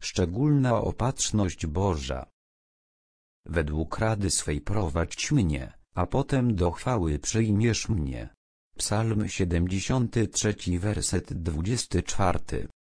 szczególna opatrzność Boża. Według rady swej prowadź mnie, a potem do chwały przyjmiesz mnie. Psalm 73, werset 24.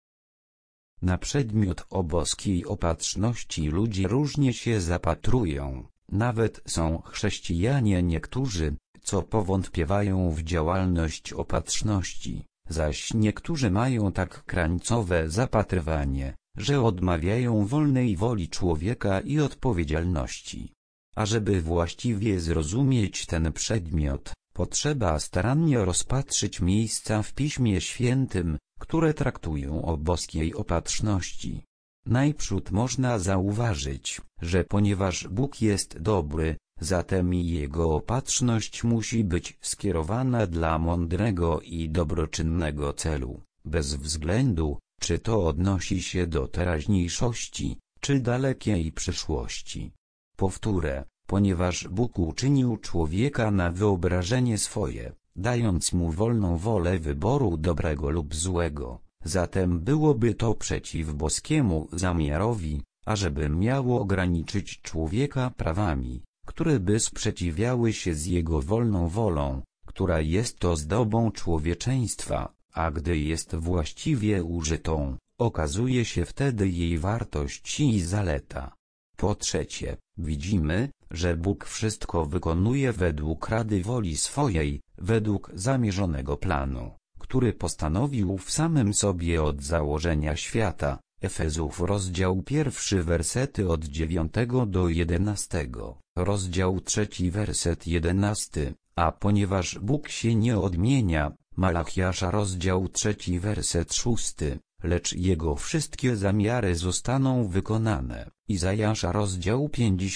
Na przedmiot o boskiej opatrzności ludzie różnie się zapatrują, nawet są chrześcijanie niektórzy, co powątpiewają w działalność opatrzności, zaś niektórzy mają tak krańcowe zapatrywanie, że odmawiają wolnej woli człowieka i odpowiedzialności. Ażeby właściwie zrozumieć ten przedmiot, potrzeba starannie rozpatrzyć miejsca w Piśmie Świętym, które traktują o boskiej opatrzności. Najprzód można zauważyć, że ponieważ Bóg jest dobry, zatem i Jego opatrzność musi być skierowana dla mądrego i dobroczynnego celu, bez względu, czy to odnosi się do teraźniejszości, czy dalekiej przyszłości. Powtórzę, ponieważ Bóg uczynił człowieka na wyobrażenie swoje, dając mu wolną wolę wyboru dobrego lub złego, zatem byłoby to przeciw boskiemu zamiarowi, ażeby miało ograniczyć człowieka prawami, które by sprzeciwiały się z jego wolną wolą, która jest ozdobą człowieczeństwa, a gdy jest właściwie użytą, okazuje się wtedy jej wartość i zaleta. Po trzecie, widzimy, że Bóg wszystko wykonuje według rady woli swojej, według zamierzonego planu, który postanowił w samym sobie od założenia świata. Efezów rozdział 1 wersety od 9 do 11, rozdział 3 werset 11, a ponieważ Bóg się nie odmienia, Malachiasza rozdział 3 werset 6, lecz Jego wszystkie zamiary zostaną wykonane. Izajasza rozdział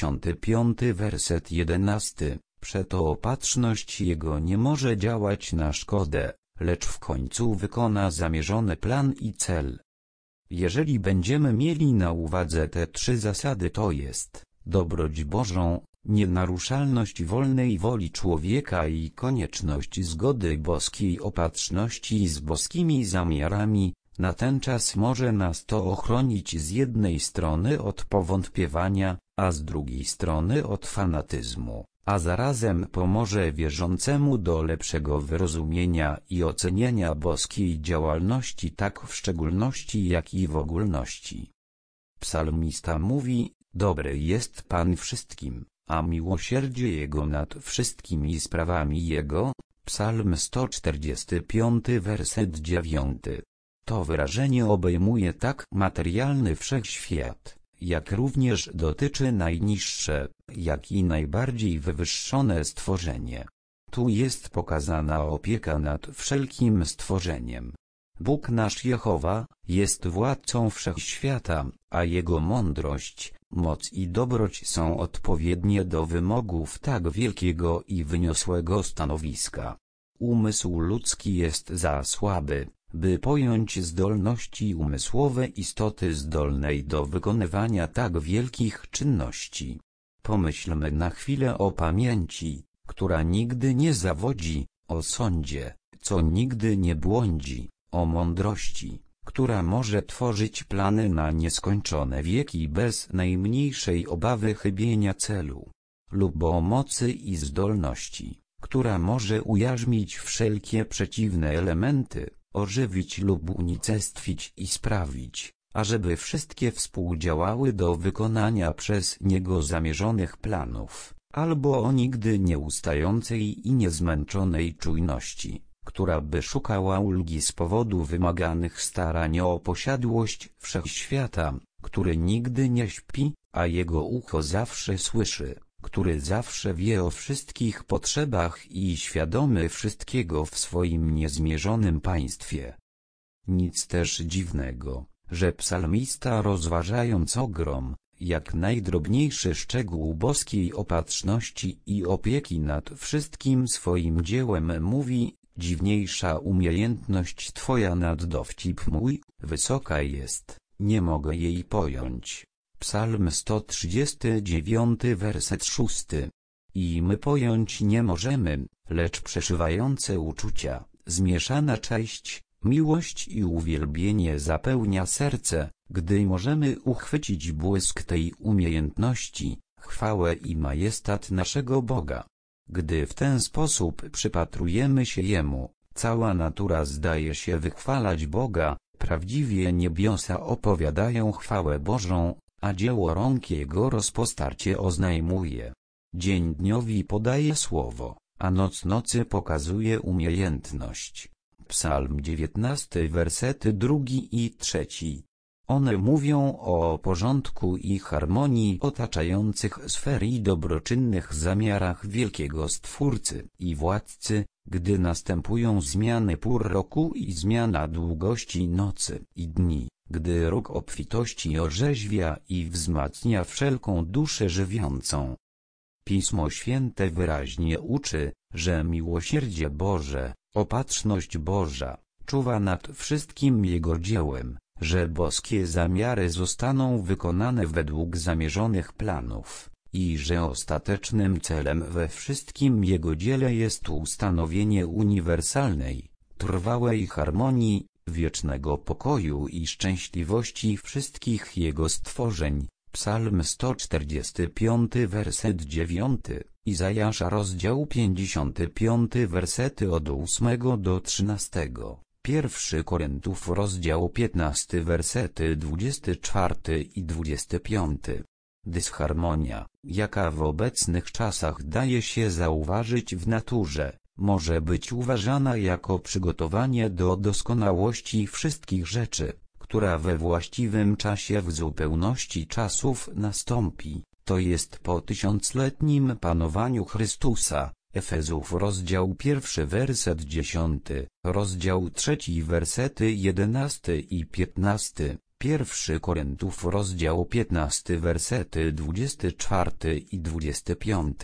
55 werset 11, przeto opatrzność Jego nie może działać na szkodę, lecz w końcu wykona zamierzony plan i cel. Jeżeli będziemy mieli na uwadze te trzy zasady, to jest dobroć Bożą, nienaruszalność wolnej woli człowieka i konieczność zgody boskiej opatrzności z boskimi zamiarami, na ten czas może nas to ochronić z jednej strony od powątpiewania, a z drugiej strony od fanatyzmu, a zarazem pomoże wierzącemu do lepszego wyrozumienia i ocenienia boskiej działalności tak w szczególności jak i w ogólności. Psalmista mówi, dobry jest Pan wszystkim, a miłosierdzie Jego nad wszystkimi sprawami Jego. Psalm 145 werset 9. To wyrażenie obejmuje tak materialny wszechświat, jak również dotyczy najniższe, jak i najbardziej wywyższone stworzenie. Tu jest pokazana opieka nad wszelkim stworzeniem. Bóg nasz Jehowa jest władcą wszechświata, a Jego mądrość, moc i dobroć są odpowiednie do wymogów tak wielkiego i wyniosłego stanowiska. Umysł ludzki jest za słaby, by pojąć zdolności umysłowe istoty zdolnej do wykonywania tak wielkich czynności. Pomyślmy na chwilę o pamięci, która nigdy nie zawodzi, o sądzie, co nigdy nie błądzi, o mądrości, która może tworzyć plany na nieskończone wieki bez najmniejszej obawy chybienia celu, lub o mocy i zdolności, która może ujarzmić wszelkie przeciwne elementy, ożywić lub unicestwić i sprawić, ażeby wszystkie współdziałały do wykonania przez Niego zamierzonych planów, albo o nigdy nieustającej i niezmęczonej czujności, która by szukała ulgi z powodu wymaganych starań o posiadłość wszechświata, który nigdy nie śpi, a Jego ucho zawsze słyszy, który zawsze wie o wszystkich potrzebach i świadomy wszystkiego w swoim niezmierzonym państwie. Nic też dziwnego, że psalmista, rozważając ogrom, jak najdrobniejszy szczegół boskiej opatrzności i opieki nad wszystkim swoim dziełem, mówi, dziwniejsza umiejętność Twoja nad dowcip mój, wysoka jest, nie mogę jej pojąć. Psalm 139 werset 6. I my pojąć nie możemy, lecz przeszywające uczucia, zmieszana cześć, miłość i uwielbienie zapełnia serce, gdy możemy uchwycić błysk tej umiejętności, chwałę i majestat naszego Boga. Gdy w ten sposób przypatrujemy się Jemu, cała natura zdaje się wychwalać Boga, prawdziwie niebiosa opowiadają chwałę Bożą, a dzieło rąk Jego rozpostarcie oznajmuje. Dzień dniowi podaje słowo, a noc nocy pokazuje umiejętność. Psalm 19, wersety 2 i 3. One mówią o porządku i harmonii otaczających sfer i dobroczynnych zamiarach wielkiego Stwórcy i Władcy, gdy następują zmiany pór roku i zmiana długości nocy i dni, gdy róg obfitości orzeźwia i wzmacnia wszelką duszę żywiącą. Pismo Święte wyraźnie uczy, że miłosierdzie Boże, opatrzność Boża, czuwa nad wszystkim Jego dziełem, że boskie zamiary zostaną wykonane według zamierzonych planów, i że ostatecznym celem we wszystkim Jego dziele jest ustanowienie uniwersalnej, trwałej harmonii, wiecznego pokoju i szczęśliwości wszystkich Jego stworzeń. Psalm 145, werset 9, Izajasza rozdział 55, wersety od 8 do 13, 1 Koryntiów rozdział 15, wersety 24 i 25. Dysharmonia, jaka w obecnych czasach daje się zauważyć w naturze, może być uważana jako przygotowanie do doskonałości wszystkich rzeczy, która we właściwym czasie w zupełności czasów nastąpi, to jest po tysiącletnim panowaniu Chrystusa. Efezów rozdział 1 werset 10, rozdział 3 wersety 11 i 15, 1 Koryntiów rozdział 15 wersety 24 i 25.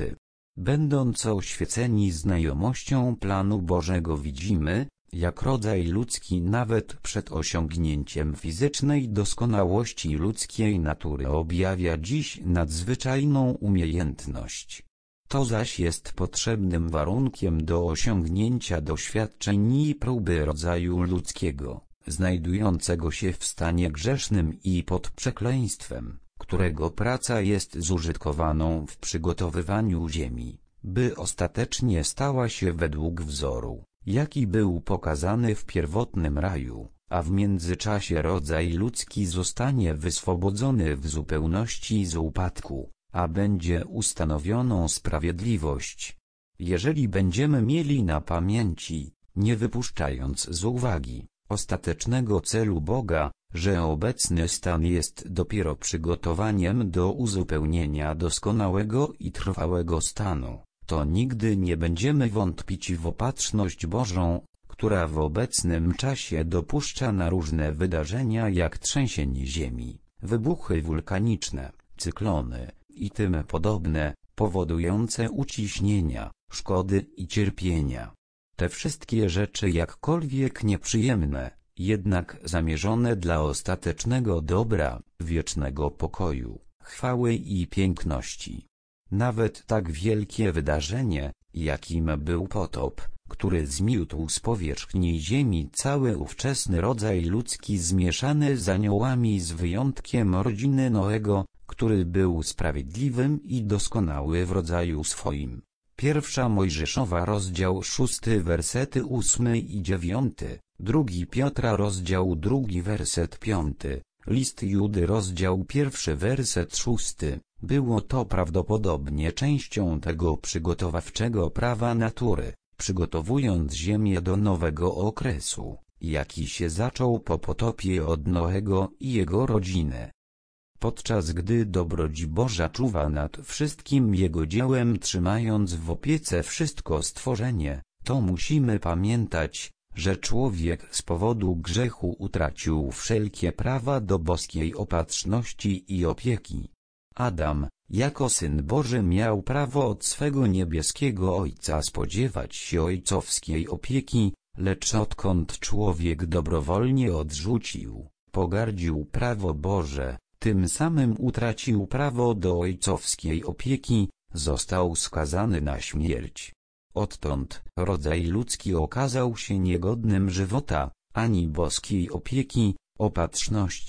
Będąc oświeceni znajomością planu Bożego widzimy, jak rodzaj ludzki nawet przed osiągnięciem fizycznej doskonałości ludzkiej natury objawia dziś nadzwyczajną umiejętność. To zaś jest potrzebnym warunkiem do osiągnięcia doświadczeń i próby rodzaju ludzkiego, znajdującego się w stanie grzesznym i pod przekleństwem, którego praca jest zużytkowaną w przygotowywaniu ziemi, by ostatecznie stała się według wzoru, jaki był pokazany w pierwotnym raju, a w międzyczasie rodzaj ludzki zostanie wyswobodzony w zupełności z upadku, a będzie ustanowioną sprawiedliwość. Jeżeli będziemy mieli na pamięci, nie wypuszczając z uwagi ostatecznego celu Boga, że obecny stan jest dopiero przygotowaniem do uzupełnienia doskonałego i trwałego stanu, to nigdy nie będziemy wątpić w opatrzność Bożą, która w obecnym czasie dopuszcza na różne wydarzenia jak trzęsienie ziemi, wybuchy wulkaniczne, cyklony i tym podobne, powodujące uciśnienia, szkody i cierpienia. Te wszystkie rzeczy jakkolwiek nieprzyjemne, jednak zamierzone dla ostatecznego dobra, wiecznego pokoju, chwały i piękności. Nawet tak wielkie wydarzenie, jakim był potop, który zmiótł z powierzchni ziemi cały ówczesny rodzaj ludzki zmieszany z aniołami z wyjątkiem rodziny Noego, który był sprawiedliwym i doskonały w rodzaju swoim. Pierwsza Mojżeszowa rozdział 6 wersety 8 i 9, 2 Piotra rozdział 2 werset 5, list Judy rozdział 1 werset 6. Było to prawdopodobnie częścią tego przygotowawczego prawa natury, przygotowując ziemię do nowego okresu, jaki się zaczął po potopie od Noego i jego rodziny. Podczas gdy dobroć Boża czuwa nad wszystkim Jego dziełem, trzymając w opiece wszystko stworzenie, to musimy pamiętać, że człowiek z powodu grzechu utracił wszelkie prawa do boskiej opatrzności i opieki. Adam, jako Syn Boży, miał prawo od swego niebieskiego Ojca spodziewać się ojcowskiej opieki, lecz odkąd człowiek dobrowolnie odrzucił, pogardził prawo Boże, tym samym utracił prawo do ojcowskiej opieki, został skazany na śmierć. Odtąd rodzaj ludzki okazał się niegodnym żywota, ani boskiej opieki, opatrzności,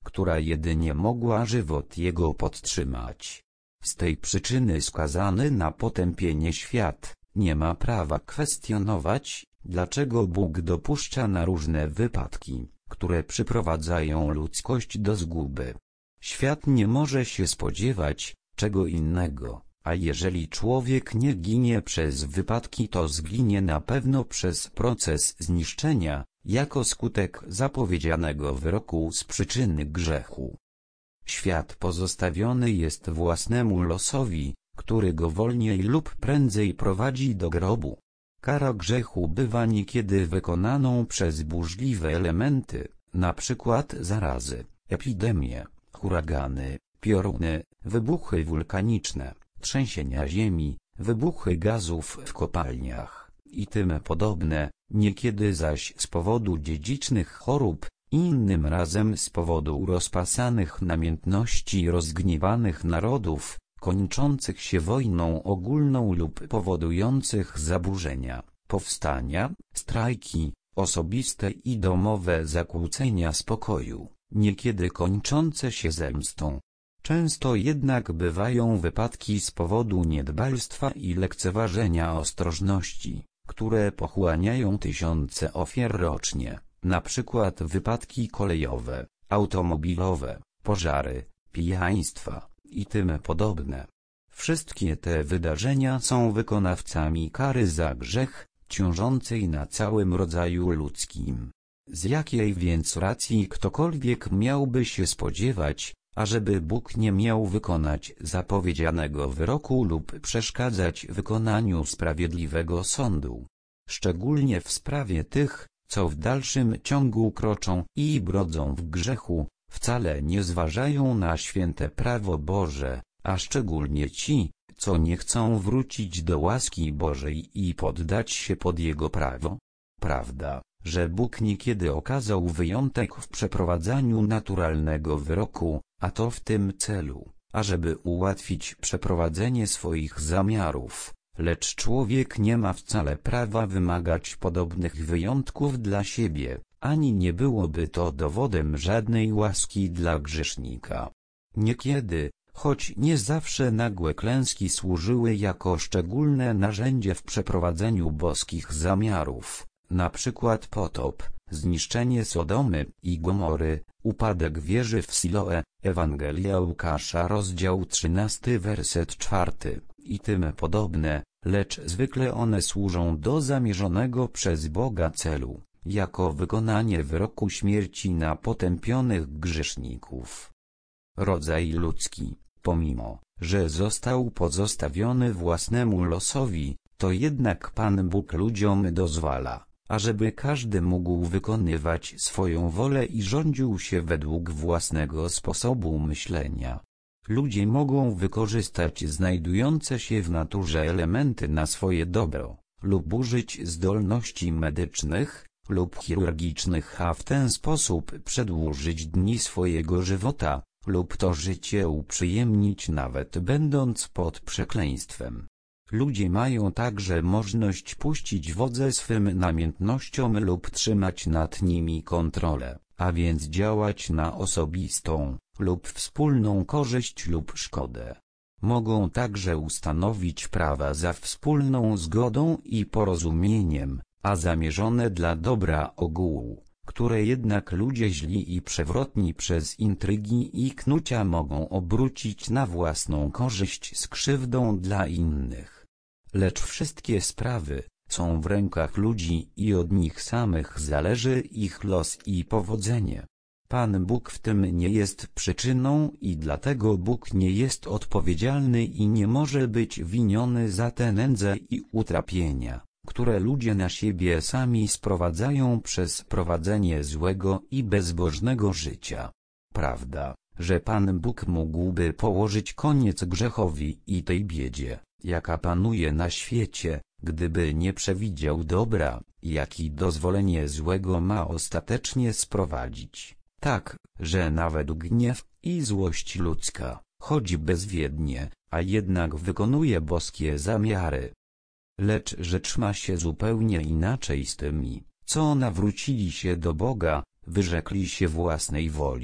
która jedynie mogła żywot jego podtrzymać. Z tej przyczyny skazany na potępienie świat nie ma prawa kwestionować, dlaczego Bóg dopuszcza na różne wypadki, które przyprowadzają ludzkość do zguby. Świat nie może się spodziewać czego innego, a jeżeli człowiek nie ginie przez wypadki, to zginie na pewno przez proces zniszczenia, jako skutek zapowiedzianego wyroku z przyczyny grzechu. Świat pozostawiony jest własnemu losowi, który go wolniej lub prędzej prowadzi do grobu. Kara grzechu bywa niekiedy wykonaną przez burzliwe elementy, np. zarazy, epidemie, huragany, pioruny, wybuchy wulkaniczne, trzęsienia ziemi, wybuchy gazów w kopalniach i tym podobne, niekiedy zaś z powodu dziedzicznych chorób, innym razem z powodu rozpasanych namiętności rozgniewanych narodów, kończących się wojną ogólną lub powodujących zaburzenia, powstania, strajki, osobiste i domowe zakłócenia spokoju, niekiedy kończące się zemstą. Często jednak bywają wypadki z powodu niedbalstwa i lekceważenia ostrożności, które pochłaniają tysiące ofiar rocznie, np. wypadki kolejowe, automobilowe, pożary, pijaństwa i tym podobne. Wszystkie te wydarzenia są wykonawcami kary za grzech, ciążącej na całym rodzaju ludzkim. Z jakiej więc racji ktokolwiek miałby się spodziewać, ażeby Bóg nie miał wykonać zapowiedzianego wyroku lub przeszkadzać wykonaniu sprawiedliwego sądu? Szczególnie w sprawie tych, co w dalszym ciągu kroczą i brodzą w grzechu, wcale nie zważają na święte prawo Boże, a szczególnie ci, co nie chcą wrócić do łaski Bożej i poddać się pod Jego prawo. Prawda, że Bóg niekiedy okazał wyjątek w przeprowadzaniu naturalnego wyroku, a to w tym celu, ażeby ułatwić przeprowadzenie swoich zamiarów, lecz człowiek nie ma wcale prawa wymagać podobnych wyjątków dla siebie, ani nie byłoby to dowodem żadnej łaski dla grzesznika. Niekiedy, choć nie zawsze nagłe klęski służyły jako szczególne narzędzie w przeprowadzeniu boskich zamiarów, np. potop, zniszczenie Sodomy i Gomory, upadek wieży w Siloe, Ewangelia Łukasza rozdział 13 werset 4 i tym podobne, lecz zwykle one służą do zamierzonego przez Boga celu, jako wykonanie wyroku śmierci na potępionych grzeszników. Rodzaj ludzki, pomimo, że został pozostawiony własnemu losowi, to jednak Pan Bóg ludziom dozwala, ażeby każdy mógł wykonywać swoją wolę i rządził się według własnego sposobu myślenia. Ludzie mogą wykorzystać znajdujące się w naturze elementy na swoje dobro, lub użyć zdolności medycznych lub chirurgicznych, a w ten sposób przedłużyć dni swojego żywota, lub to życie uprzyjemnić nawet będąc pod przekleństwem. Ludzie mają także możliwość puścić wodze swym namiętnościom lub trzymać nad nimi kontrolę, a więc działać na osobistą lub wspólną korzyść lub szkodę. Mogą także ustanowić prawa za wspólną zgodą i porozumieniem, a zamierzone dla dobra ogółu, które jednak ludzie źli i przewrotni przez intrygi i knucia mogą obrócić na własną korzyść z krzywdą dla innych. Lecz wszystkie sprawy są w rękach ludzi i od nich samych zależy ich los i powodzenie. Pan Bóg w tym nie jest przyczyną i dlatego Bóg nie jest odpowiedzialny i nie może być winiony za te nędzę i utrapienia, które ludzie na siebie sami sprowadzają przez prowadzenie złego i bezbożnego życia. Prawda, że Pan Bóg mógłby położyć koniec grzechowi i tej biedzie, jaka panuje na świecie, gdyby nie przewidział dobra, jaki dozwolenie złego ma ostatecznie sprowadzić. Tak, że nawet gniew i złość ludzka, choć bezwiednie, a jednak wykonuje boskie zamiary. Lecz rzecz ma się zupełnie inaczej z tymi, co nawrócili się do Boga, wyrzekli się własnej woli,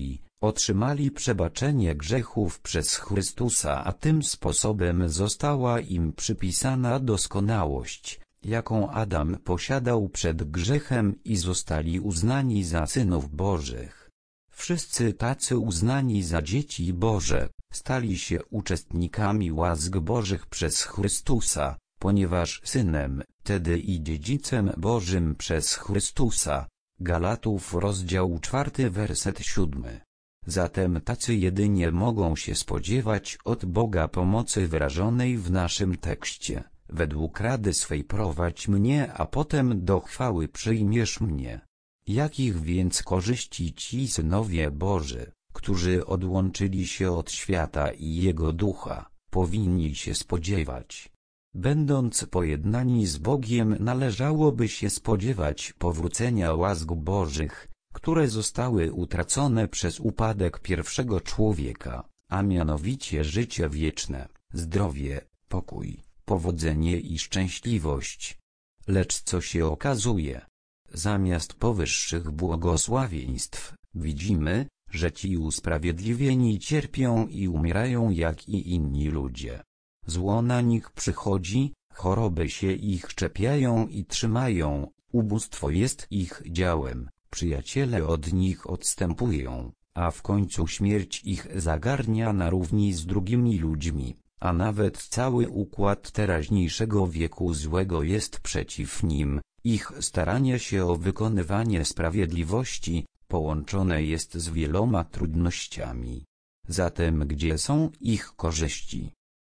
otrzymali przebaczenie grzechów przez Chrystusa, a tym sposobem została im przypisana doskonałość, jaką Adam posiadał przed grzechem, i zostali uznani za synów Bożych. Wszyscy tacy uznani za dzieci Boże stali się uczestnikami łask Bożych przez Chrystusa, ponieważ synem, tedy i dziedzicem Bożym przez Chrystusa. Galatów rozdział 4 werset 7. Zatem tacy jedynie mogą się spodziewać od Boga pomocy wyrażonej w naszym tekście. Według rady swej prowadź mnie, a potem do chwały przyjmiesz mnie. Jakich więc korzyści ci synowie Boży, którzy odłączyli się od świata i jego ducha, powinni się spodziewać? Będąc pojednani z Bogiem, należałoby się spodziewać powrócenia łask Bożych, które zostały utracone przez upadek pierwszego człowieka, a mianowicie życie wieczne, zdrowie, pokój, powodzenie i szczęśliwość. Lecz co się okazuje? Zamiast powyższych błogosławieństw, widzimy, że ci usprawiedliwieni cierpią i umierają jak i inni ludzie. Zło na nich przychodzi, choroby się ich czepiają i trzymają, ubóstwo jest ich działem, przyjaciele od nich odstępują, a w końcu śmierć ich zagarnia na równi z drugimi ludźmi, a nawet cały układ teraźniejszego wieku złego jest przeciw nim. Ich staranie się o wykonywanie sprawiedliwości połączone jest z wieloma trudnościami. Zatem gdzie są ich korzyści?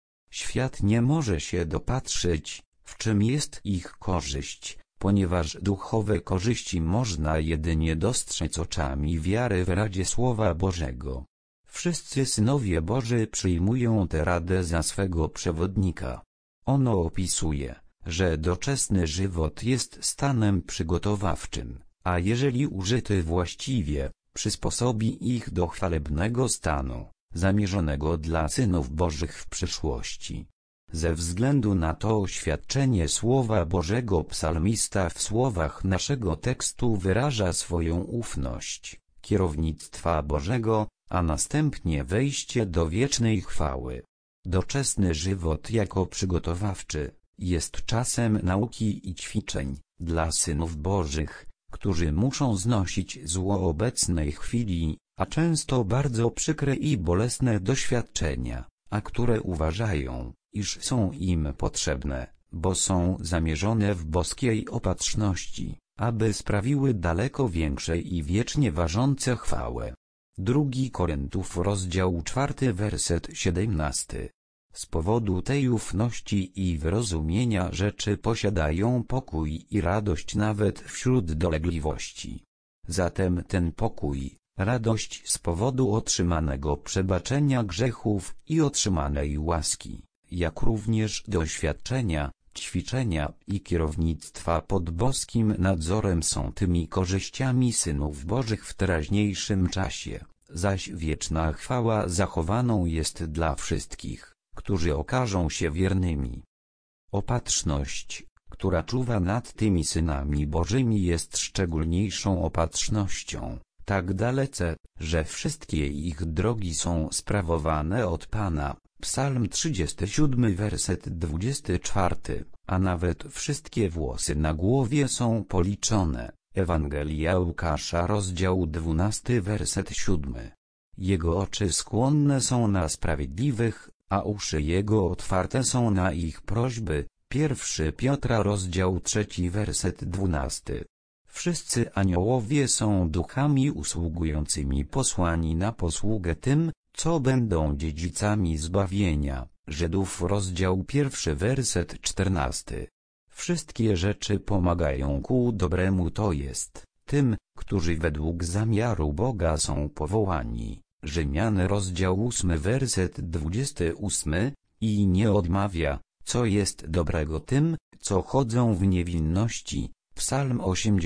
Świat nie może się dopatrzyć, w czym jest ich korzyść, ponieważ duchowe korzyści można jedynie dostrzec oczami wiary w radzie Słowa Bożego. Wszyscy synowie Boży przyjmują tę radę za swego przewodnika. Ono opisuje, że doczesny żywot jest stanem przygotowawczym, a jeżeli użyty właściwie, przysposobi ich do chwalebnego stanu, zamierzonego dla synów Bożych w przyszłości. Ze względu na to oświadczenie Słowa Bożego psalmista w słowach naszego tekstu wyraża swoją ufność kierownictwa Bożego, a następnie wejście do wiecznej chwały. Doczesny żywot jako przygotowawczy jest czasem nauki i ćwiczeń dla synów Bożych, którzy muszą znosić zło obecnej chwili, a często bardzo przykre i bolesne doświadczenia, a które uważają, iż są im potrzebne, bo są zamierzone w boskiej opatrzności, aby sprawiły daleko większe i wiecznie ważące chwałę. 2 Koryntiów rozdział 4 werset 17. Z powodu tej ufności i wyrozumienia rzeczy posiadają pokój i radość nawet wśród dolegliwości. Zatem ten pokój, radość z powodu otrzymanego przebaczenia grzechów i otrzymanej łaski, jak również doświadczenia, ćwiczenia i kierownictwa pod boskim nadzorem są tymi korzyściami synów Bożych w teraźniejszym czasie, zaś wieczna chwała zachowaną jest dla wszystkich, którzy okażą się wiernymi. Opatrzność, która czuwa nad tymi synami Bożymi, jest szczególniejszą opatrznością, tak dalece, że wszystkie ich drogi są sprawowane od Pana. Psalm 37 werset 24, a nawet wszystkie włosy na głowie są policzone. Ewangelia Łukasza rozdział 12 werset 7. Jego oczy skłonne są na sprawiedliwych, a uszy jego otwarte są na ich prośby. 1 Piotra rozdział 3 werset 12. Wszyscy aniołowie są duchami usługującymi posłani na posługę tym, co będą dziedzicami zbawienia. Żydów rozdział 1 werset 14. Wszystkie rzeczy pomagają ku dobremu, to jest, tym, którzy według zamiaru Boga są powołani. Rzymian rozdział 8 werset 28. I nie odmawia, co jest dobrego tym, co chodzą w niewinności. Psalm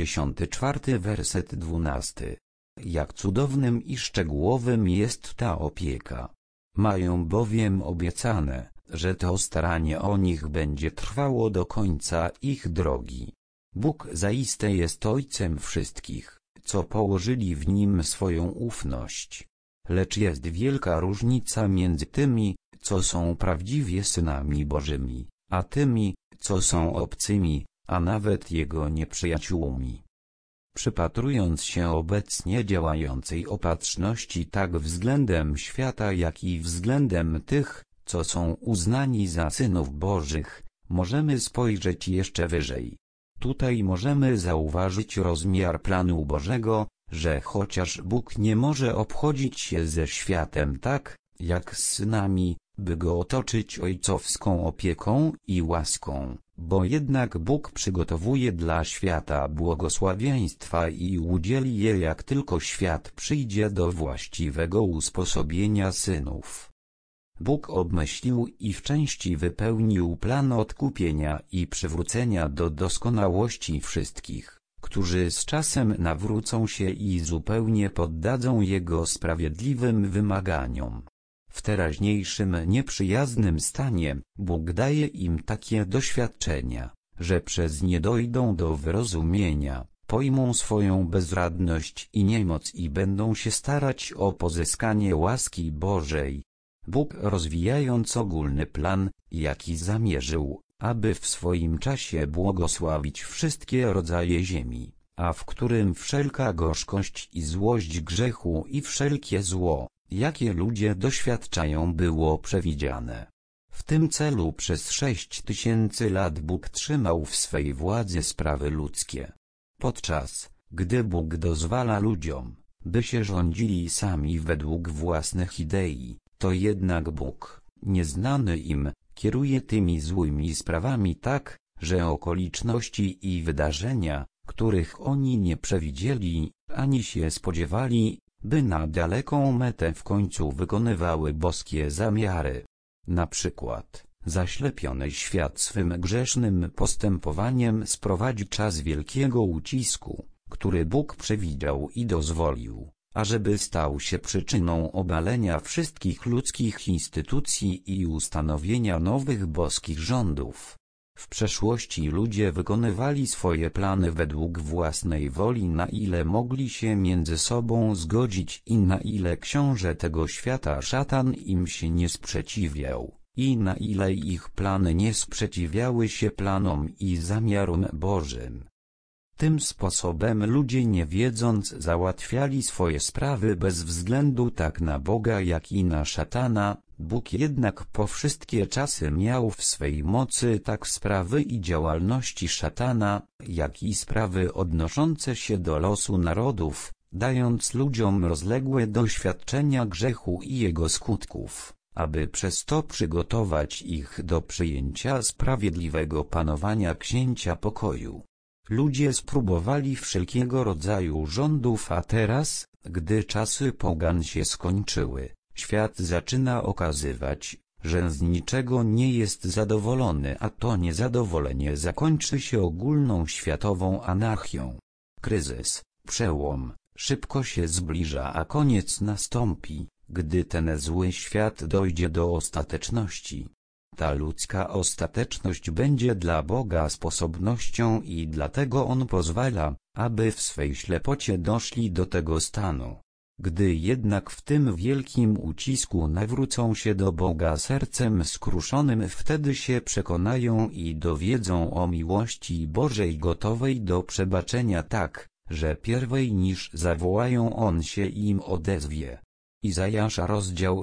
84 werset 12. Jak cudownym i szczegółowym jest ta opieka. Mają bowiem obiecane, że to staranie o nich będzie trwało do końca ich drogi. Bóg zaiste jest Ojcem wszystkich, co położyli w Nim swoją ufność. lecz jest wielka różnica między tymi, co są prawdziwie synami Bożymi, a tymi, co są obcymi, a nawet Jego nieprzyjaciółmi. Przypatrując się obecnie działającej opatrzności tak względem świata, jak i względem tych, co są uznani za synów Bożych, możemy spojrzeć jeszcze wyżej. Tutaj możemy zauważyć rozmiar planu Bożego, że chociaż Bóg nie może obchodzić się ze światem tak, jak z synami, by go otoczyć ojcowską opieką i łaską, bo jednak Bóg przygotowuje dla świata błogosławieństwa i udzieli je, jak tylko świat przyjdzie do właściwego usposobienia synów. Bóg obmyślił i w części wypełnił plan odkupienia i przywrócenia do doskonałości wszystkich, którzy z czasem nawrócą się i zupełnie poddadzą Jego sprawiedliwym wymaganiom. W teraźniejszym nieprzyjaznym stanie Bóg daje im takie doświadczenia, że przez nie dojdą do wyrozumienia, pojmą swoją bezradność i niemoc i będą się starać o pozyskanie łaski Bożej. Bóg, rozwijając ogólny plan, jaki zamierzył, aby w swoim czasie błogosławić wszystkie rodzaje ziemi, a w którym wszelka gorzkość i złość grzechu i wszelkie zło, jakie ludzie doświadczają, było przewidziane. W tym celu przez 6000 lat Bóg trzymał w swej władzy sprawy ludzkie. Podczas gdy Bóg dozwala ludziom, by się rządzili sami według własnych idei, to jednak Bóg, nieznany im, kieruje tymi złymi sprawami tak, że okoliczności i wydarzenia, których oni nie przewidzieli, ani się spodziewali, by na daleką metę w końcu wykonywały boskie zamiary. Na przykład, zaślepiony świat swym grzesznym postępowaniem sprowadzi czas wielkiego ucisku, który Bóg przewidział i dozwolił, ażeby stał się przyczyną obalenia wszystkich ludzkich instytucji i ustanowienia nowych boskich rządów. W przeszłości ludzie wykonywali swoje plany według własnej woli, na ile mogli się między sobą zgodzić i na ile książę tego świata szatan im się nie sprzeciwiał, i na ile ich plany nie sprzeciwiały się planom i zamiarom Bożym. Tym sposobem ludzie, nie wiedząc, załatwiali swoje sprawy bez względu tak na Boga, jak i na szatana. Bóg jednak po wszystkie czasy miał w swej mocy tak sprawy i działalności szatana, jak i sprawy odnoszące się do losu narodów, dając ludziom rozległe doświadczenia grzechu i jego skutków, aby przez to przygotować ich do przyjęcia sprawiedliwego panowania Księcia Pokoju. Ludzie spróbowali wszelkiego rodzaju rządów, a teraz, gdy czasy pogan się skończyły, świat zaczyna okazywać, że z niczego nie jest zadowolony, a to niezadowolenie zakończy się ogólną światową anarchią. Kryzys, przełom, szybko się zbliża, a koniec nastąpi, gdy ten zły świat dojdzie do ostateczności. Ta ludzka ostateczność będzie dla Boga sposobnością i dlatego On pozwala, aby w swej ślepocie doszli do tego stanu. Gdy jednak w tym wielkim ucisku nawrócą się do Boga sercem skruszonym, wtedy się przekonają i dowiedzą o miłości Bożej gotowej do przebaczenia tak, że pierwej niż zawołają, On się im odezwie. Izajasza, rozdział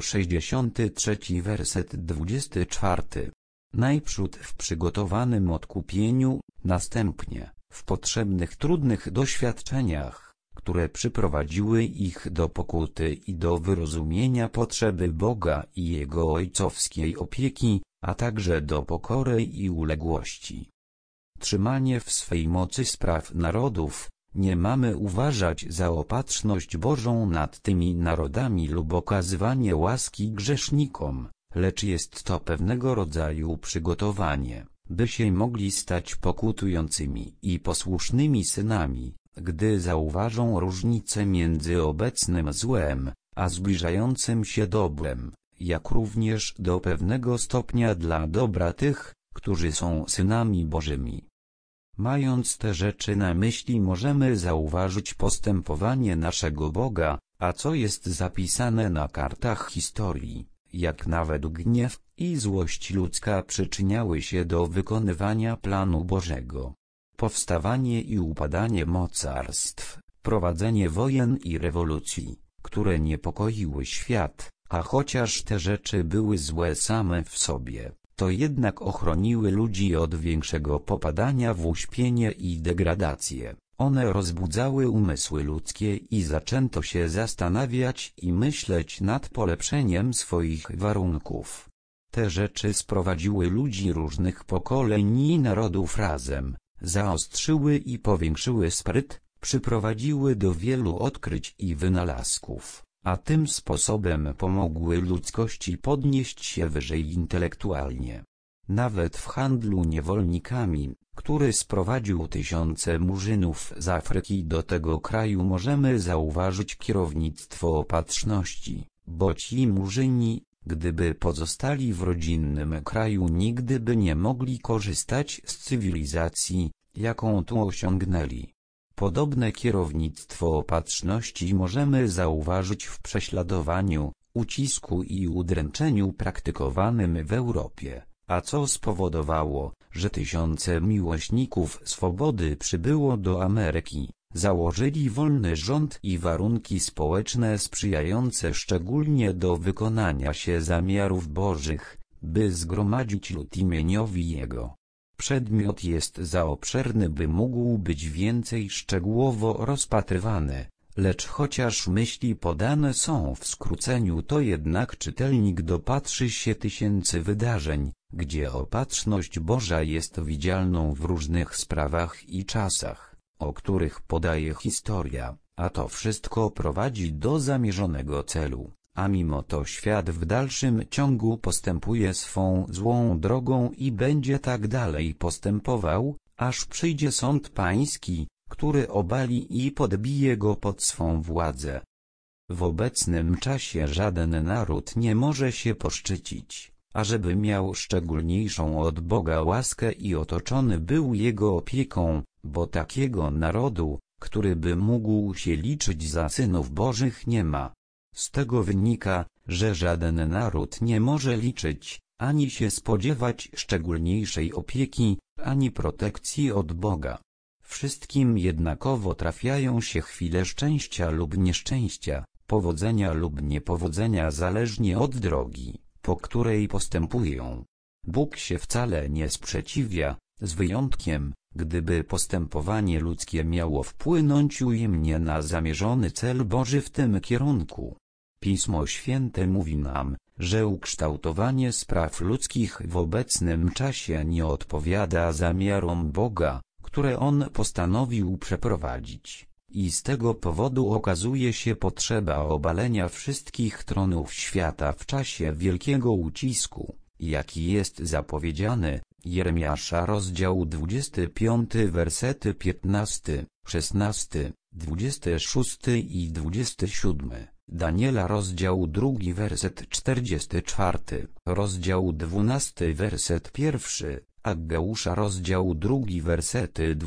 63, werset 24. Najprzód w przygotowanym odkupieniu, następnie w potrzebnych trudnych doświadczeniach, które przyprowadziły ich do pokuty i do wyrozumienia potrzeby Boga i Jego ojcowskiej opieki, a także do pokory i uległości. Trzymanie w swej mocy spraw narodów nie mamy uważać za opatrzność Bożą nad tymi narodami lub okazywanie łaski grzesznikom, lecz jest to pewnego rodzaju przygotowanie, by się mogli stać pokutującymi i posłusznymi synami, gdy zauważą różnicę między obecnym złem, a zbliżającym się dobrem, jak również do pewnego stopnia dla dobra tych, którzy są synami Bożymi. Mając te rzeczy na myśli, możemy zauważyć postępowanie naszego Boga, A co jest zapisane na kartach historii, jak nawet gniew i złość ludzka przyczyniały się do wykonywania planu Bożego. Powstawanie i upadanie mocarstw, prowadzenie wojen i rewolucji, które niepokoiły świat, a chociaż te rzeczy były złe same w sobie, to jednak ochroniły ludzi od większego popadania w uśpienie i degradację. One rozbudzały umysły ludzkie i zaczęto się zastanawiać i myśleć nad polepszeniem swoich warunków. Te rzeczy sprowadziły ludzi różnych pokoleń i narodów razem, zaostrzyły i powiększyły spryt, przyprowadziły do wielu odkryć i wynalazków, a tym sposobem pomogły ludzkości podnieść się wyżej intelektualnie. Nawet w handlu niewolnikami, który sprowadził tysiące murzynów z Afryki do tego kraju, możemy zauważyć kierownictwo opatrzności, bo ci murzyni, gdyby pozostali w rodzinnym kraju, nigdy by nie mogli korzystać z cywilizacji, jaką tu osiągnęli. Podobne kierownictwo opatrzności możemy zauważyć w prześladowaniu, ucisku i udręczeniu praktykowanym w Europie, a co spowodowało, że tysiące miłośników swobody przybyło do Ameryki, założyli wolny rząd i warunki społeczne sprzyjające szczególnie do wykonania się zamiarów Bożych, by zgromadzić lud imieniowi Jego. Przedmiot jest za obszerny, by mógł być więcej szczegółowo rozpatrywany, lecz chociaż myśli podane są w skróceniu, to jednak czytelnik dopatrzy się tysięcy wydarzeń, gdzie opatrzność Boża jest widzialną w różnych sprawach i czasach, o których podaje historia, a to wszystko prowadzi do zamierzonego celu. A mimo to świat w dalszym ciągu postępuje swą złą drogą i będzie tak dalej postępował, aż przyjdzie sąd pański, który obali i podbije go pod swą władzę. W obecnym czasie żaden naród nie może się poszczycić, ażeby miał szczególniejszą od Boga łaskę i otoczony był Jego opieką, bo takiego narodu, który by mógł się liczyć za synów Bożych, nie ma. Z tego wynika, że żaden naród nie może liczyć, ani się spodziewać szczególniejszej opieki, ani protekcji od Boga. Wszystkim jednakowo trafiają się chwile szczęścia lub nieszczęścia, powodzenia lub niepowodzenia zależnie od drogi, po której postępują. Bóg się wcale nie sprzeciwia, z wyjątkiem, gdyby postępowanie ludzkie miało wpłynąć ujemnie na zamierzony cel Boży w tym kierunku. Pismo Święte mówi nam, że ukształtowanie spraw ludzkich w obecnym czasie nie odpowiada zamiarom Boga, które On postanowił przeprowadzić, i z tego powodu okazuje się potrzeba obalenia wszystkich tronów świata w czasie wielkiego ucisku, jaki jest zapowiedziany. Jeremiasza rozdział 25 wersety 15, 16, 26 i 27, Daniela rozdział 2 werset 44, rozdział 12 werset 1, Aggeusza rozdział 2 wersety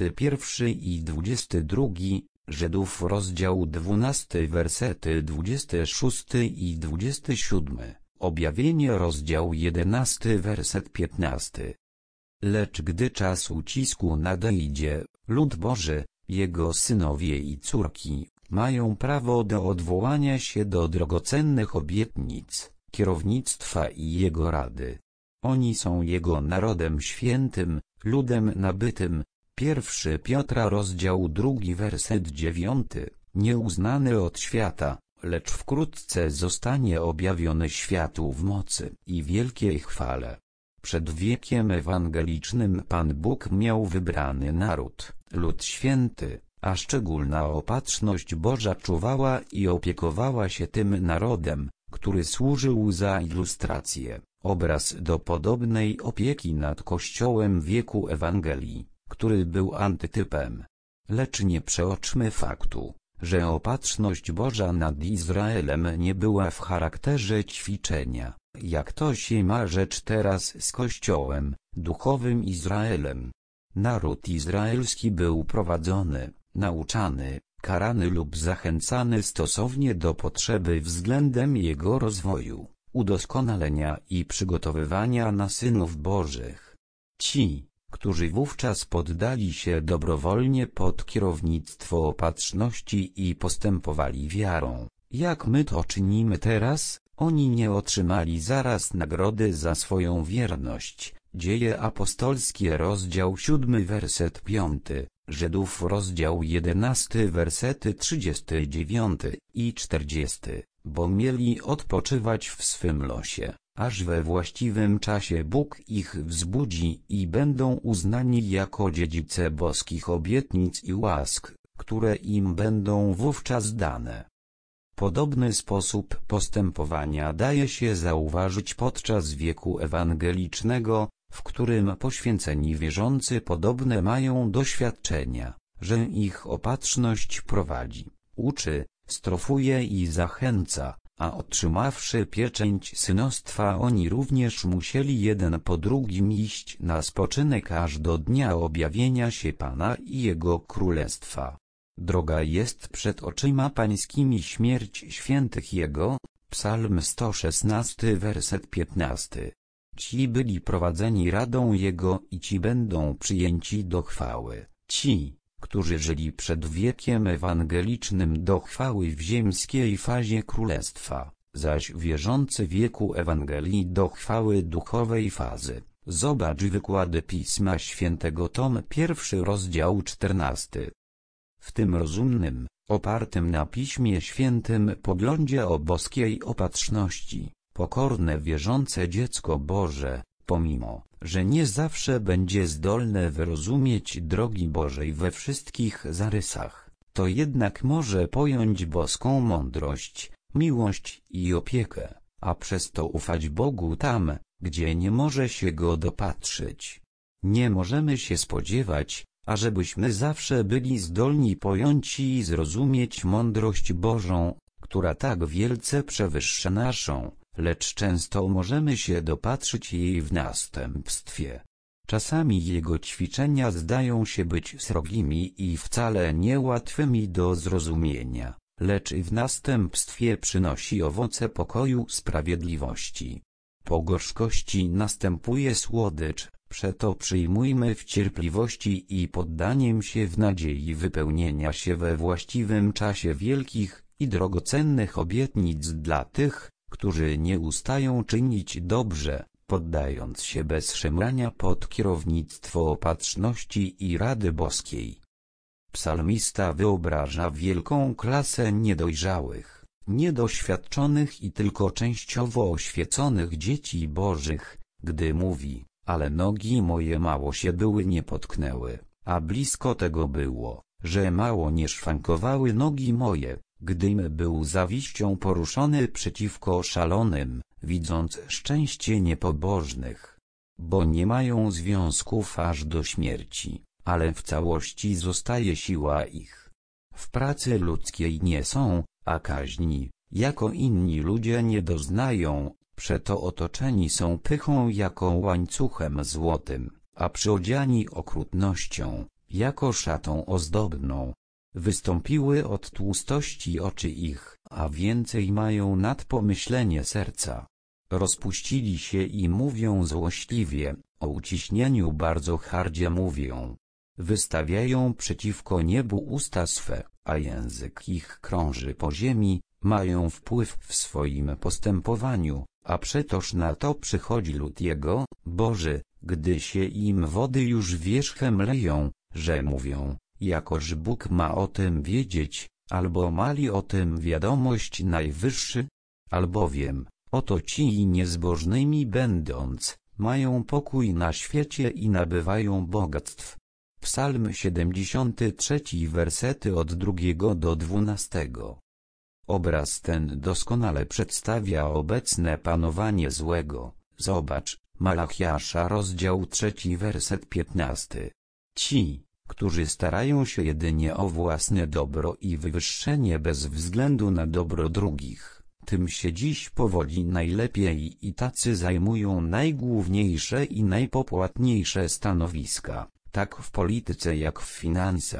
21 i 22, Żydów rozdział 12 wersety 26 i 27. Objawienie rozdział 11 werset 15. Lecz gdy czas ucisku nadejdzie, lud Boży, Jego synowie i córki, mają prawo do odwołania się do drogocennych obietnic, kierownictwa i Jego rady. Oni są Jego narodem świętym, ludem nabytym. 1 Piotra rozdział 2 werset 9, nieuznany od świata, lecz wkrótce zostanie objawiony światu w mocy i wielkiej chwale. Przed wiekiem ewangelicznym Pan Bóg miał wybrany naród, lud święty, a szczególna opatrzność Boża czuwała i opiekowała się tym narodem, który służył za ilustrację, obraz do podobnej opieki nad Kościołem wieku Ewangelii, który był antytypem. Lecz nie przeoczmy faktu, że opatrzność Boża nad Izraelem nie była w charakterze ćwiczenia, jak to się ma rzecz teraz z Kościołem, duchowym Izraelem. Naród izraelski był prowadzony, nauczany, karany lub zachęcany stosownie do potrzeby względem jego rozwoju, udoskonalenia i przygotowywania na synów Bożych. Ci, którzy wówczas poddali się dobrowolnie pod kierownictwo Opatrzności i postępowali wiarą, jak my to czynimy teraz, oni nie otrzymali zaraz nagrody za swoją wierność. Dzieje apostolskie rozdział 7 werset 5, Żydów rozdział 11 wersety 39 i 40, bo mieli odpoczywać w swym losie, aż we właściwym czasie Bóg ich wzbudzi i będą uznani jako dziedzice boskich obietnic i łask, które im będą wówczas dane. Podobny sposób postępowania daje się zauważyć podczas wieku ewangelicznego, w którym poświęceni wierzący podobne mają doświadczenia, że ich opatrzność prowadzi, uczy, strofuje i zachęca, a otrzymawszy pieczęć synostwa oni również musieli jeden po drugim iść na spoczynek aż do dnia objawienia się Pana i Jego Królestwa. Droga jest przed oczyma pańskimi śmierć świętych Jego, Psalm 116 werset 15. Ci byli prowadzeni radą Jego i ci będą przyjęci do chwały. Ci, którzy żyli przed wiekiem ewangelicznym do chwały w ziemskiej fazie królestwa, zaś wierzący wieku Ewangelii do chwały duchowej fazy. Zobacz wykłady Pisma Świętego tom 1 rozdział 14. W tym rozumnym, opartym na Piśmie Świętym poglądzie o boskiej opatrzności, pokorne wierzące dziecko Boże, pomimo, że nie zawsze będzie zdolne wyrozumieć drogi Bożej we wszystkich zarysach, to jednak może pojąć boską mądrość, miłość i opiekę, a przez to ufać Bogu tam, gdzie nie może się Go dopatrzyć. Nie możemy się spodziewać, ażebyśmy zawsze byli zdolni pojąć i zrozumieć mądrość Bożą, która tak wielce przewyższa naszą, lecz często możemy się dopatrzyć jej w następstwie. Czasami Jego ćwiczenia zdają się być srogimi i wcale niełatwymi do zrozumienia, lecz w następstwie przynosi owoce pokoju, sprawiedliwości. Po gorzkości następuje słodycz, przeto przyjmujmy w cierpliwości i poddaniem się w nadziei wypełnienia się we właściwym czasie wielkich i drogocennych obietnic dla tych, którzy nie ustają czynić dobrze, poddając się bez szemrania pod kierownictwo opatrzności i rady boskiej. Psalmista wyobraża wielką klasę niedojrzałych, niedoświadczonych i tylko częściowo oświeconych dzieci bożych, gdy mówi: ale nogi moje mało się były nie potknęły, a blisko tego było, że mało nie szwankowały nogi moje, gdym był zawiścią poruszony przeciwko szalonym, widząc szczęście niepobożnych. Bo nie mają związków aż do śmierci, ale w całości zostaje siła ich. W pracy ludzkiej nie są, a kaźni, jako inni ludzie nie doznają, przeto otoczeni są pychą jako łańcuchem złotym, a przyodziani okrutnością, jako szatą ozdobną. Wystąpiły od tłustości oczy ich, a więcej mają nad pomyślenie serca. Rozpuścili się i mówią złośliwie, o uciśnieniu bardzo hardzie mówią. Wystawiają przeciwko niebu usta swe, a język ich krąży po ziemi, mają wpływ w swoim postępowaniu, a przetoż na to przychodzi lud Jego, Boży, gdy się im wody już wierzchem leją, że mówią, jakoż Bóg ma o tym wiedzieć, albo mali o tym wiadomość Najwyższy? Albowiem, oto ci niezbożnymi będąc, mają pokój na świecie i nabywają bogactw. Psalm 73 wersety od 2 do 12. Obraz ten doskonale przedstawia obecne panowanie złego. Zobacz, Malachiasza rozdział 3 werset 15. Ci, którzy starają się jedynie o własne dobro i wywyższenie bez względu na dobro drugich, tym się dziś powodzi najlepiej i tacy zajmują najgłówniejsze i najpopłatniejsze stanowiska, tak w polityce jak w finansach,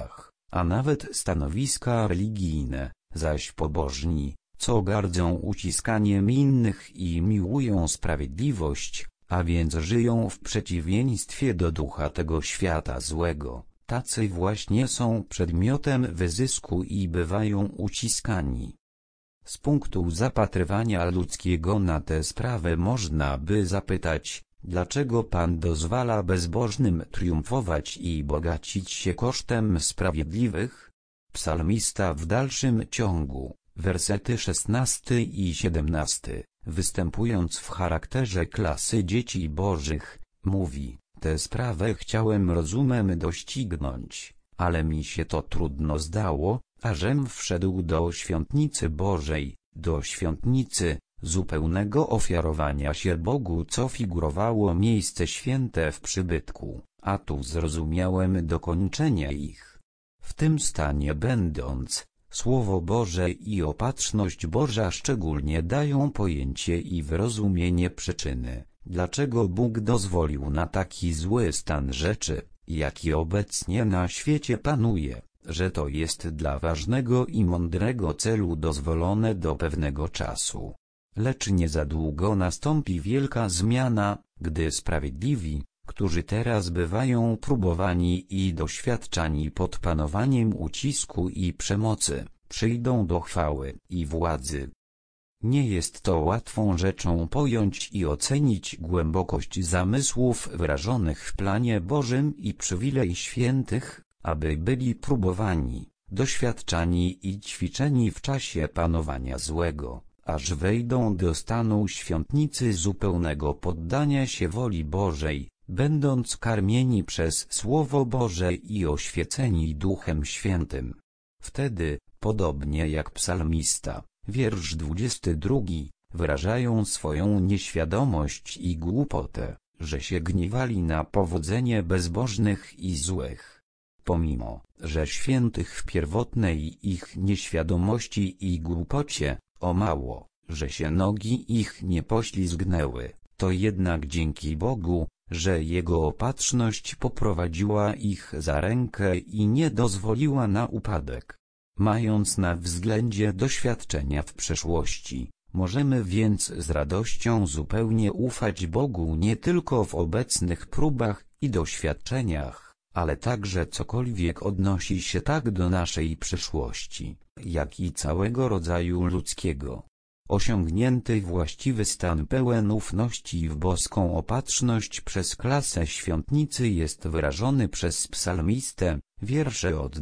a nawet stanowiska religijne, zaś pobożni, co gardzą uciskaniem innych i miłują sprawiedliwość, a więc żyją w przeciwieństwie do ducha tego świata złego, tacy właśnie są przedmiotem wyzysku i bywają uciskani. Z punktu zapatrywania ludzkiego na tę sprawę można by zapytać, dlaczego Pan dozwala bezbożnym triumfować i bogacić się kosztem sprawiedliwych? Psalmista w dalszym ciągu, wersety 16 i 17, występując w charakterze klasy dzieci bożych, mówi: tę sprawę chciałem rozumem doścignąć, ale mi się to trudno zdało, ażem wszedł do świątnicy Bożej, do świątnicy zupełnego ofiarowania się Bogu, co figurowało miejsce święte w przybytku, a tu zrozumiałem dokończenie ich. W tym stanie będąc, Słowo Boże i opatrzność Boża szczególnie dają pojęcie i wyrozumienie przyczyny, dlaczego Bóg dozwolił na taki zły stan rzeczy, jaki obecnie na świecie panuje, że to jest dla ważnego i mądrego celu dozwolone do pewnego czasu. Lecz nie za długo nastąpi wielka zmiana, gdy sprawiedliwi, którzy teraz bywają próbowani i doświadczani pod panowaniem ucisku i przemocy, przyjdą do chwały i władzy. Nie jest to łatwą rzeczą pojąć i ocenić głębokość zamysłów wyrażonych w planie Bożym i przywilej świętych, aby byli próbowani, doświadczani i ćwiczeni w czasie panowania złego, aż wejdą do stanu świątnicy zupełnego poddania się woli Bożej, będąc karmieni przez Słowo Boże i oświeceni Duchem Świętym. Wtedy, podobnie jak psalmista, wiersz 22, wyrażają swoją nieświadomość i głupotę, że się gniewali na powodzenie bezbożnych i złych. Pomimo, że świętych w pierwotnej ich nieświadomości i głupocie, o mało, że się nogi ich nie poślizgnęły, to jednak dzięki Bogu, że Jego opatrzność poprowadziła ich za rękę i nie dozwoliła na upadek. Mając na względzie doświadczenia w przeszłości, możemy więc z radością zupełnie ufać Bogu nie tylko w obecnych próbach i doświadczeniach, ale także cokolwiek odnosi się tak do naszej przyszłości, jak i całego rodzaju ludzkiego. Osiągnięty właściwy stan pełen ufności w boską opatrzność przez klasę świątnicy jest wyrażony przez psalmistę, wiersze od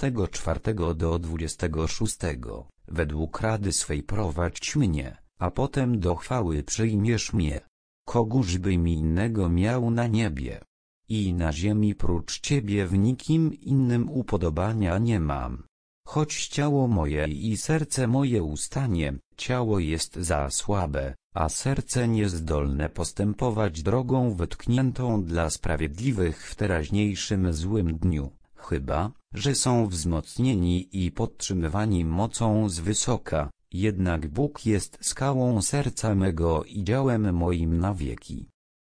24 do 26. Według rady swej prowadź mnie, a potem do chwały przyjmiesz mnie. Kogóżbym innego miał na niebie i na ziemi prócz Ciebie w nikim innym upodobania nie mam. Choć ciało moje i serce moje ustanie, ciało jest za słabe, a serce niezdolne postępować drogą wytkniętą dla sprawiedliwych w teraźniejszym złym dniu, chyba, że są wzmocnieni i podtrzymywani mocą z wysoka, jednak Bóg jest skałą serca mego i działem moim na wieki.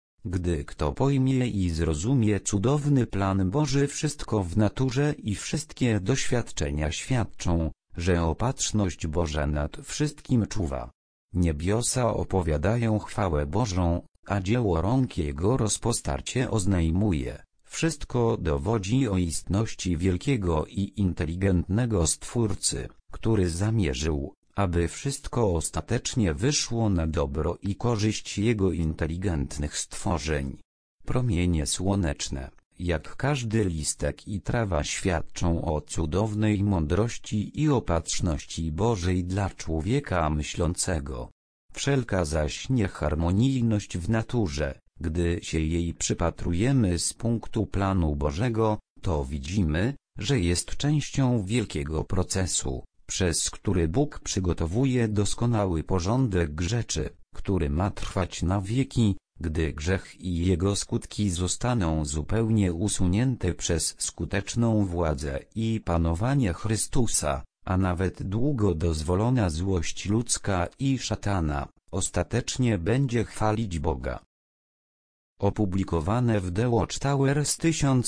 Gdy kto pojmie i zrozumie cudowny plan Boży, wszystko w naturze i wszystkie doświadczenia świadczą, że opatrzność Boża nad wszystkim czuwa. Niebiosa opowiadają chwałę Bożą, a dzieło rąk Jego rozpostarcie oznajmuje. Wszystko dowodzi o istności wielkiego i inteligentnego Stwórcy, który zamierzył, aby wszystko ostatecznie wyszło na dobro i korzyść Jego inteligentnych stworzeń. Promienie słoneczne, jak każdy listek i trawa, świadczą o cudownej mądrości i opatrzności Bożej dla człowieka myślącego. Wszelka zaś nieharmonijność w naturze, gdy się jej przypatrujemy z punktu planu Bożego, to widzimy, że jest częścią wielkiego procesu, przez który Bóg przygotowuje doskonały porządek rzeczy, który ma trwać na wieki, gdy grzech i jego skutki zostaną zupełnie usunięte przez skuteczną władzę i panowanie Chrystusa, a nawet długo dozwolona złość ludzka i szatana, ostatecznie będzie chwalić Boga. Opublikowane w The Watchtower z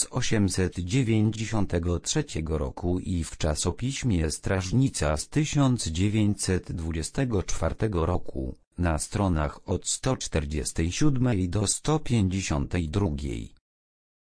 1893 roku i w czasopiśmie Strażnica z 1924 roku, na stronach od 147 do 152.